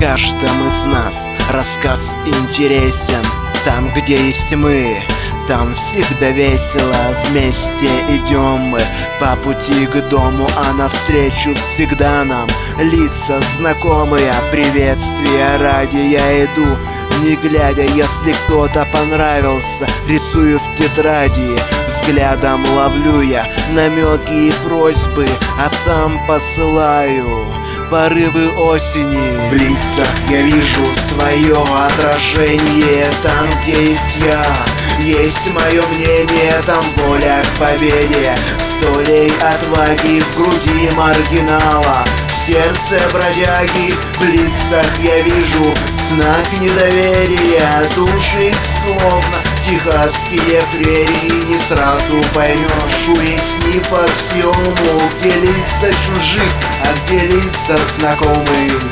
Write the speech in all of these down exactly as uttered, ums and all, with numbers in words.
каждом из нас рассказ интересен. Там, где есть мы, там всегда весело. Вместе идем мы по пути к дому, а навстречу всегда нам лица знакомые. Приветствия ради я иду, не глядя, если кто-то понравился, рисую в тетради. Взглядом ловлю я намеки и просьбы, а сам посылаю порывы осени. В лицах я вижу свое отражение. Там, где есть я, есть мое мнение. Там воля к победе, столей отваги в груди маргинала, в сердце бродяги. В лицах я вижу знак недоверия, души словно техасские прерии. Не сразу поймешь, уясни по аксиому, где лица чужих, а где лица знакомых.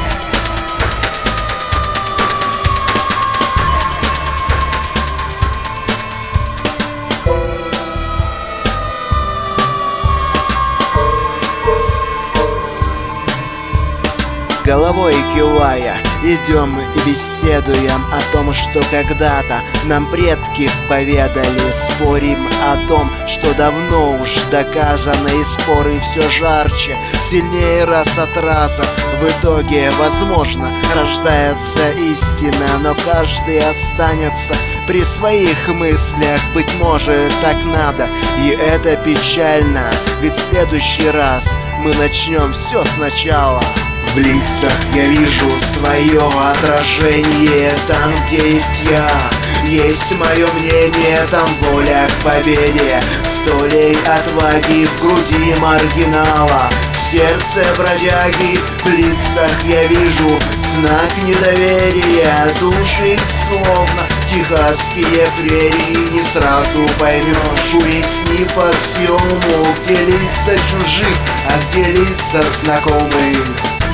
Головой кивая, идем и беседуем о том, что когда-то нам предки поведали. Спорим о том, что давно уж доказано, и споры все жарче, сильнее раз от раза. В итоге, возможно, рождается истина, но каждый останется при своих мыслях. Быть может, так надо, и это печально, ведь в следующий раз мы начнем все сначала. В лицах я вижу свое отражение. Там, где есть я, есть мое мнение. Там воля к победе, столей отваги в груди маргинала, в сердце бродяги. В лицах я вижу знак недоверия, души словно техасские прерии. Не сразу поймешь, уясни по аксиому, где лица чужих, а где лица знакомых.